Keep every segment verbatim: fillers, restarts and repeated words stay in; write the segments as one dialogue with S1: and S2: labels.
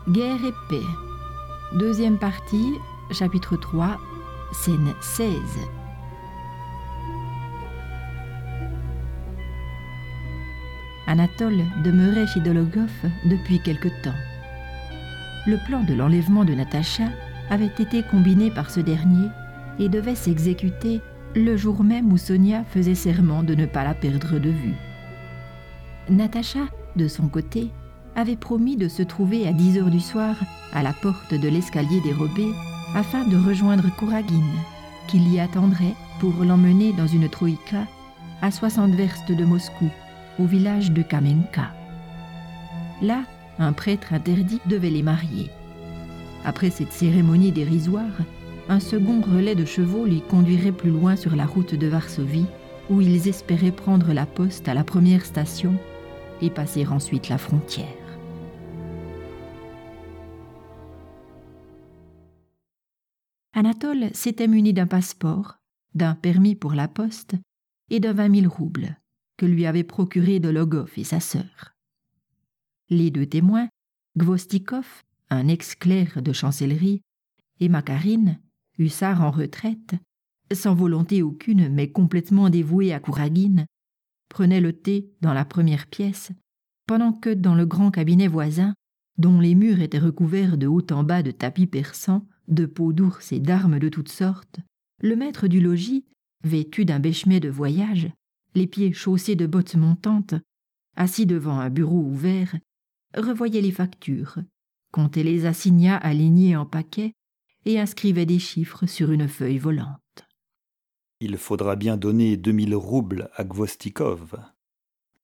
S1: Guerre et paix. Deuxième partie, chapitre trois, scène seize. Anatole demeurait chez Dologov depuis quelque temps. Le plan de l'enlèvement de Natacha avait été combiné par ce dernier et devait s'exécuter le jour même où Sonia faisait serment de ne pas la perdre de vue. Natacha, de son côté, avait promis de se trouver à dix heures du soir à la porte de l'escalier dérobé afin de rejoindre Kouragine, qui l'y attendrait pour l'emmener dans une troïka à soixante verstes de Moscou, au village de Kamenka. Là, un prêtre interdit devait les marier. Après cette cérémonie dérisoire, un second relais de chevaux les conduirait plus loin sur la route de Varsovie, où ils espéraient prendre la poste à la première station et passer ensuite la frontière. Anatole s'était muni d'un passeport, d'un permis pour la poste et de vingt mille roubles que lui avaient procuré Dologov et sa sœur. Les deux témoins, Gvostikov, un ex-clerc de chancellerie, et Makarine, hussard en retraite, sans volonté aucune mais complètement dévoué à Kouragine, prenaient le thé dans la première pièce, pendant que dans le grand cabinet voisin, dont les murs étaient recouverts de haut en bas de tapis persans, de peaux d'ours et d'armes de toutes sortes, le maître du logis, vêtu d'un béchemet de voyage, les pieds chaussés de bottes montantes, assis devant un bureau ouvert, revoyait les factures, comptait les assignats alignés en paquets et inscrivait des chiffres sur une feuille volante.
S2: « Il faudra bien donner deux mille roubles à Gvostikov. Donne-les. »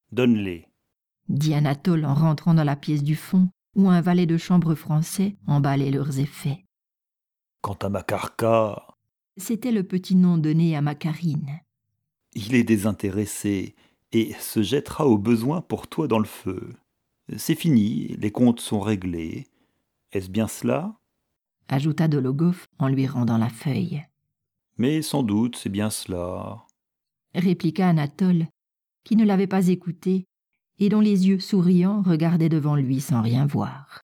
S1: dit Anatole en rentrant dans la pièce du fond, où un valet de chambre français emballait leurs effets.
S2: Quant à Makarka...
S1: C'était le petit nom donné à Makarine.
S2: Il est désintéressé et se jettera au besoin pour toi dans le feu. C'est fini, les comptes sont réglés. Est-ce bien cela ?
S1: Ajouta Dologov en lui rendant la feuille.
S2: Mais sans doute, c'est bien cela.
S1: Répliqua Anatole, qui ne l'avait pas écouté et dont les yeux souriants regardaient devant lui sans rien voir.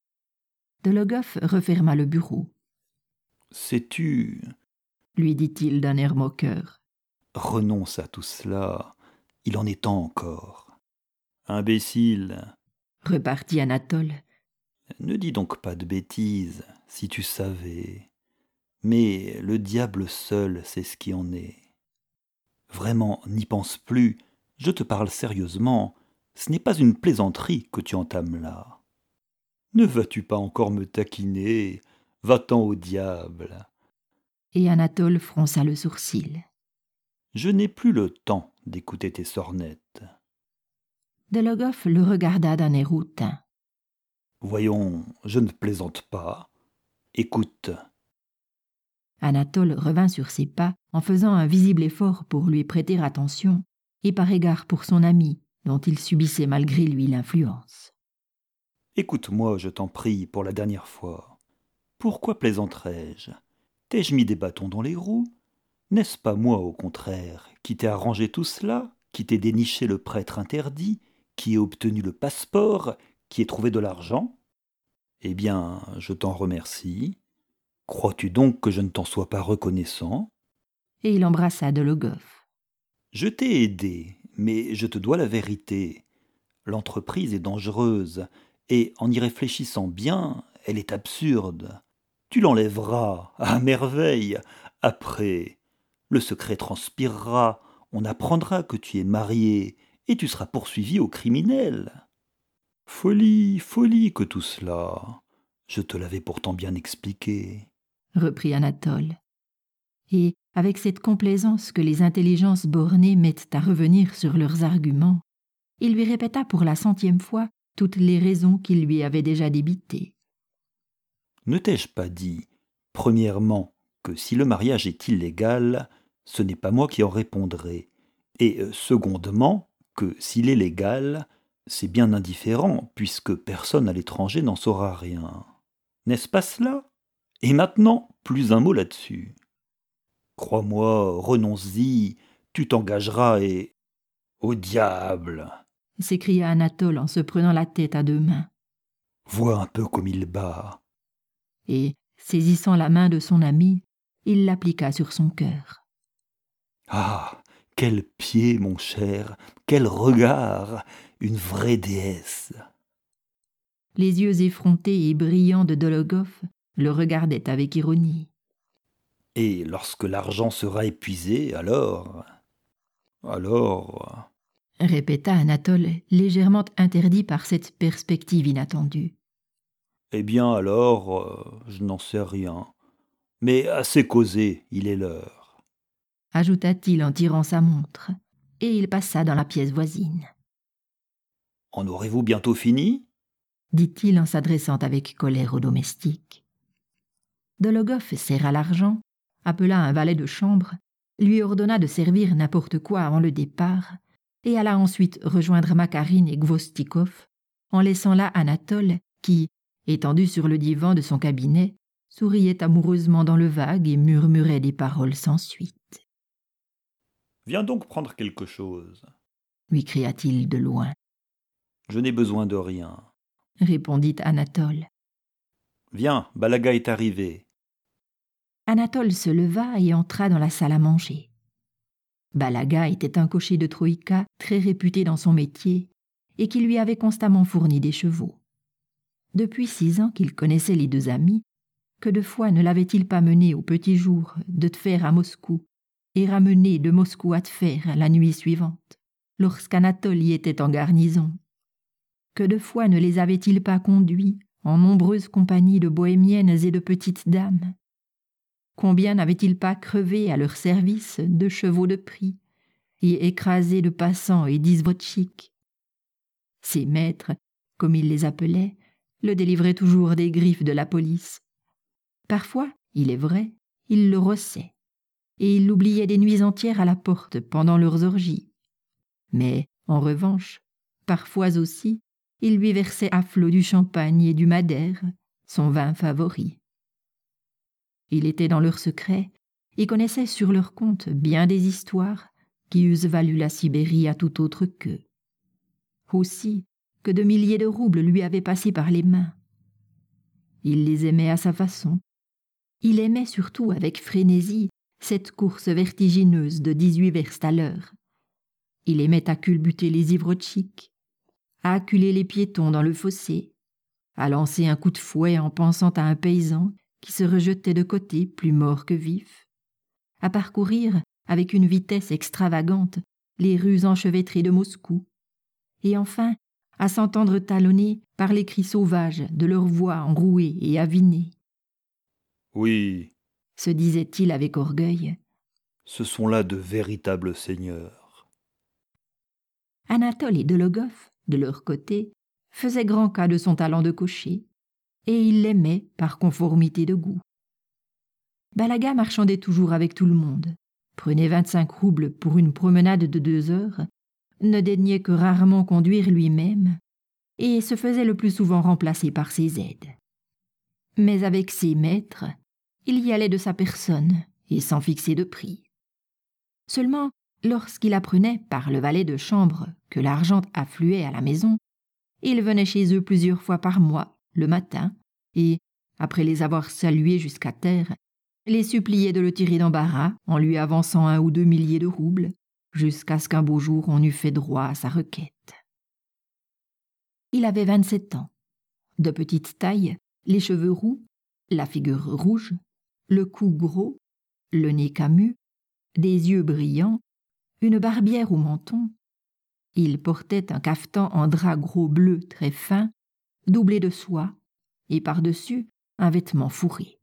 S1: Dologov referma le bureau.
S2: « Sais-tu,
S1: lui dit-il d'un air moqueur,
S2: renonce à tout cela, il en est temps encore. Imbécile,
S1: repartit Anatole.
S2: Ne dis donc pas de bêtises, si tu savais. Mais le diable seul sait ce qui en est. Vraiment, n'y pense plus, je te parle sérieusement, ce n'est pas une plaisanterie que tu entames là. Ne vas-tu pas encore me taquiner ? Va-t'en au diable.
S1: Et Anatole fronça le sourcil.
S2: Je n'ai plus le temps d'écouter tes sornettes.
S1: Dologov le regarda d'un air hautain.
S2: Voyons, je ne plaisante pas. Écoute.
S1: Anatole revint sur ses pas en faisant un visible effort pour lui prêter attention et par égard pour son ami, dont il subissait malgré lui l'influence.
S2: Écoute-moi, je t'en prie, pour la dernière fois. Pourquoi plaisanterais-je ? T'ai-je mis des bâtons dans les roues ? N'est-ce pas moi, au contraire, qui t'ai arrangé tout cela, qui t'ai déniché le prêtre interdit, qui ai obtenu le passeport, qui ai trouvé de l'argent ? Eh bien, je t'en remercie. Crois-tu donc que je ne t'en sois pas reconnaissant ?
S1: Et il embrassa Dologov.
S2: Je t'ai aidé, mais je te dois la vérité. L'entreprise est dangereuse, et en y réfléchissant bien, elle est absurde. Tu l'enlèveras, à merveille. Après, le secret transpirera, on apprendra que tu es marié, et tu seras poursuivi au criminel. Folie, folie que tout cela. Je te l'avais pourtant bien expliqué.
S1: Reprit Anatole. Et, avec cette complaisance que les intelligences bornées mettent à revenir sur leurs arguments, il lui répéta pour la centième fois toutes les raisons qu'il lui avait déjà débitées.
S2: Ne t'ai-je pas dit, premièrement, que si le mariage est illégal, ce n'est pas moi qui en répondrai, et secondement, que s'il est légal, c'est bien indifférent, puisque personne à l'étranger n'en saura rien. N'est-ce pas cela ? Et maintenant, plus un mot là-dessus. Crois-moi, renonce-y, tu t'engageras et... Au diable !
S1: S'écria Anatole en se prenant la tête à deux mains.
S2: Vois un peu comme il bat. »
S1: Et, saisissant la main de son ami, il l'appliqua sur son cœur.
S2: « Ah, quel pied, mon cher, quel regard, une vraie déesse !»
S1: Les yeux effrontés et brillants de Dologoff le regardaient avec ironie.
S2: « Et lorsque l'argent sera épuisé, alors... alors... »
S1: répéta Anatole, légèrement interdit par cette perspective inattendue.
S2: « Eh bien alors, euh, je n'en sais rien. Mais assez causé, il est l'heure. »
S1: ajouta-t-il en tirant sa montre, et il passa dans la pièce voisine.
S2: « En aurez-vous bientôt fini ?»
S1: dit-il en s'adressant avec colère au domestique. Dologoff serra l'argent, appela un valet de chambre, lui ordonna de servir n'importe quoi avant le départ, et alla ensuite rejoindre Makarine et Gvostikov, en laissant là Anatole qui, étendu sur le divan de son cabinet, souriait amoureusement dans le vague et murmurait des paroles sans suite.
S2: « Viens donc prendre quelque chose, »
S1: lui cria-t-il de loin.
S2: « Je n'ai besoin de rien. »
S1: répondit Anatole.
S2: « Viens, Balaga est arrivé. »
S1: Anatole se leva et entra dans la salle à manger. Balaga était un cocher de Troïka très réputé dans son métier et qui lui avait constamment fourni des chevaux. Depuis six ans qu'il connaissait les deux amis, que de fois ne l'avait-il pas mené au petit jour de Tver à Moscou et ramené de Moscou à Tver la nuit suivante, lorsqu'Anatole y était en garnison? Que de fois ne les avait-il pas conduits en nombreuses compagnies de bohémiennes et de petites dames? Combien n'avait-il pas crevé à leur service de chevaux de prix et écrasé de passants et d'izvotchiks? Ses maîtres, comme il les appelait, le délivraient toujours des griffes de la police. Parfois, il est vrai, il le rossait, et il l'oubliait des nuits entières à la porte pendant leurs orgies. Mais, en revanche, parfois aussi, il lui versait à flots du champagne et du madère, son vin favori. Il était dans leur secret et connaissait sur leur compte bien des histoires qui eussent valu la Sibérie à tout autre qu'eux. Aussi que de milliers de roubles lui avaient passé par les mains. Il les aimait à sa façon. Il aimait surtout avec frénésie cette course vertigineuse de dix-huit verstes à l'heure. Il aimait à culbuter les izvotchiks, à acculer les piétons dans le fossé, à lancer un coup de fouet en pensant à un paysan qui se rejetait de côté plus mort que vif, à parcourir avec une vitesse extravagante les rues enchevêtrées de Moscou, et enfin à s'entendre talonner par les cris sauvages de leurs voix enrouées et avinées.
S2: « Oui, »
S1: se disait-il avec orgueil,
S2: « ce sont là de véritables seigneurs. »
S1: Anatole et Dologoff, de leur côté, faisaient grand cas de son talent de cocher, et ils l'aimaient par conformité de goût. Balaga marchandait toujours avec tout le monde, prenait vingt-cinq roubles pour une promenade de deux heures, ne daignait que rarement conduire lui-même, et se faisait le plus souvent remplacer par ses aides. Mais avec ses maîtres, il y allait de sa personne, et sans fixer de prix. Seulement, lorsqu'il apprenait par le valet de chambre que l'argent affluait à la maison, il venait chez eux plusieurs fois par mois, le matin, et, après les avoir salués jusqu'à terre, les suppliait de le tirer d'embarras en lui avançant un ou deux milliers de roubles, jusqu'à ce qu'un beau jour on eût fait droit à sa requête. Il avait vingt-sept ans, de petite taille, les cheveux roux, la figure rouge, le cou gros, le nez camus, des yeux brillants, une barbière au menton. Il portait un cafetan en drap gros bleu très fin, doublé de soie, et par-dessus un vêtement fourré.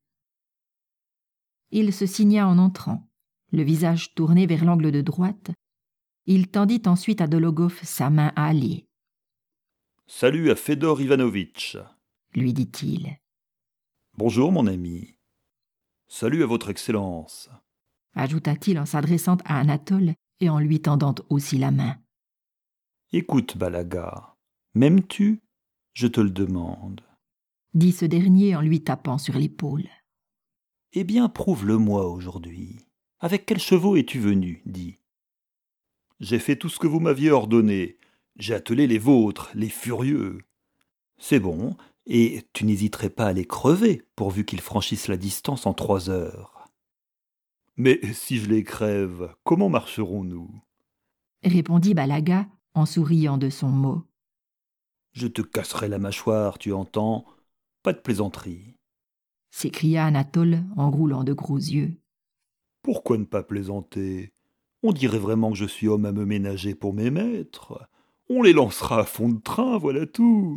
S1: Il se signa en entrant, le visage tourné vers l'angle de droite. Il tendit ensuite à Dologoff sa main hâlée.
S2: « Salut à Fedor Ivanovitch, »
S1: lui dit-il.
S2: « Bonjour mon ami. Salut à votre Excellence, »
S1: ajouta-t-il en s'adressant à Anatole et en lui tendant aussi la main.
S2: « Écoute, Balaga, m'aimes-tu? Je te le demande. »
S1: dit ce dernier en lui tapant sur l'épaule.
S2: « Eh bien, prouve-le-moi aujourd'hui. Avec quels chevaux es-tu venu, dis. »« J'ai fait tout ce que vous m'aviez ordonné. J'ai attelé les vôtres, les furieux. » « C'est bon, Et tu n'hésiterais pas à les crever, pourvu qu'ils franchissent la distance en trois heures. Mais si je les crève, comment marcherons-nous ?
S1: Répondit Balaga en souriant de son mot.
S2: Je te casserai la mâchoire, tu entends ? Pas de plaisanterie.
S1: S'écria Anatole en roulant de gros yeux.
S2: Pourquoi ne pas plaisanter ? On dirait vraiment que je suis homme à me ménager pour mes maîtres. On les lancera à fond de train, voilà tout.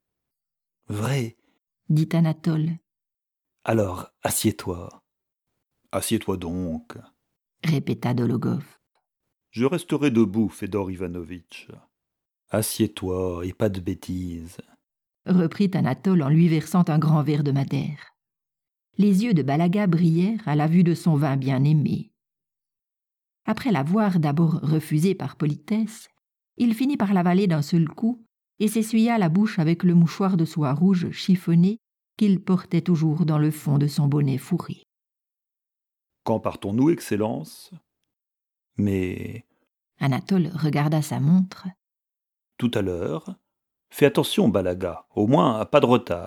S2: Vrai,
S1: dit Anatole.
S2: Alors, assieds-toi. Assieds-toi donc.
S1: Répéta Dologov.
S2: Je resterai debout, Fédor Ivanovitch. Assieds-toi et pas de bêtises.
S1: Reprit Anatole en lui versant un grand verre de madère. Les yeux de Balaga brillèrent à la vue de son vin bien-aimé. Après l'avoir d'abord refusé par politesse, il finit par l'avaler d'un seul coup et s'essuya la bouche avec le mouchoir de soie rouge chiffonné qu'il portait toujours dans le fond de son bonnet fourré.
S2: « Quand partons-nous, Excellence ? » Mais...
S1: Anatole regarda sa montre.
S2: « Tout à l'heure. Fais attention, Balaga, au moins pas de retard. »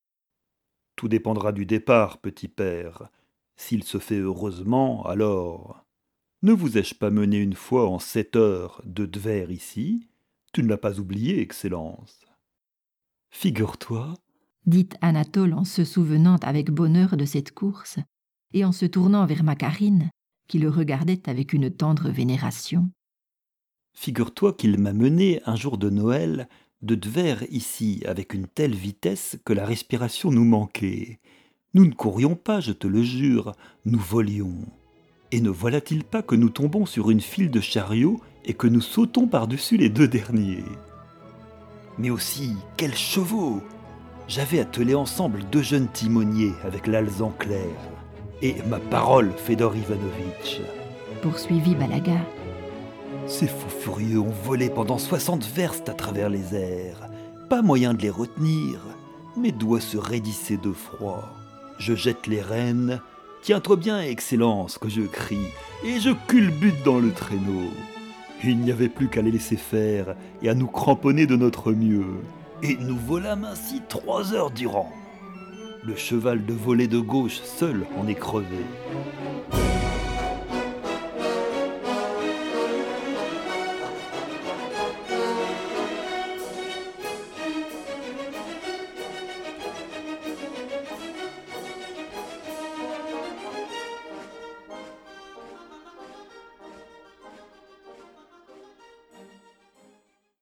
S2: « Tout dépendra du départ, petit père. S'il se fait heureusement, alors... Ne vous ai-je pas mené une fois en sept heures de Tver ici ? Tu ne l'as pas oublié, Excellence. Figure-toi,
S1: dit Anatole en se souvenant avec bonheur de cette course et en se tournant vers Macarine, qui le regardait avec une tendre vénération.
S2: Figure-toi qu'il m'a mené un jour de Noël de Tver ici avec une telle vitesse que la respiration nous manquait. Nous ne courions pas, je te le jure, nous volions. Et ne voilà-t-il pas que nous tombons sur une file de chariots et que nous sautons par-dessus les deux derniers ? Mais aussi, quels chevaux ! J'avais attelé ensemble deux jeunes timoniers avec l'alezan clair. Et ma parole, Fédor Ivanovitch,
S1: poursuivit Balaga.
S2: Ces fous furieux ont volé pendant soixante verstes à travers les airs. Pas moyen de les retenir. Mes doigts se raidissaient de froid. Je jette les rênes. Tiens-toi bien, Excellence, que je crie, et je culbute dans le traîneau. Il n'y avait plus qu'à les laisser faire et à nous cramponner de notre mieux. Et nous volâmes ainsi trois heures durant. Le cheval de volée de gauche seul en est crevé.